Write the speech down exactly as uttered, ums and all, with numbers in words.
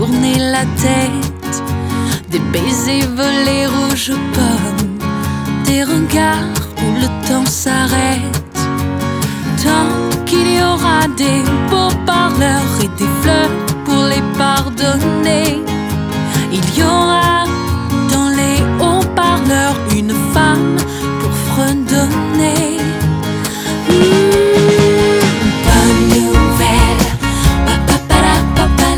tourner la tête, des baisers volés rouges pommes, des regards où le temps s'arrête. Tant qu'il y aura des beaux parleurs et des fleurs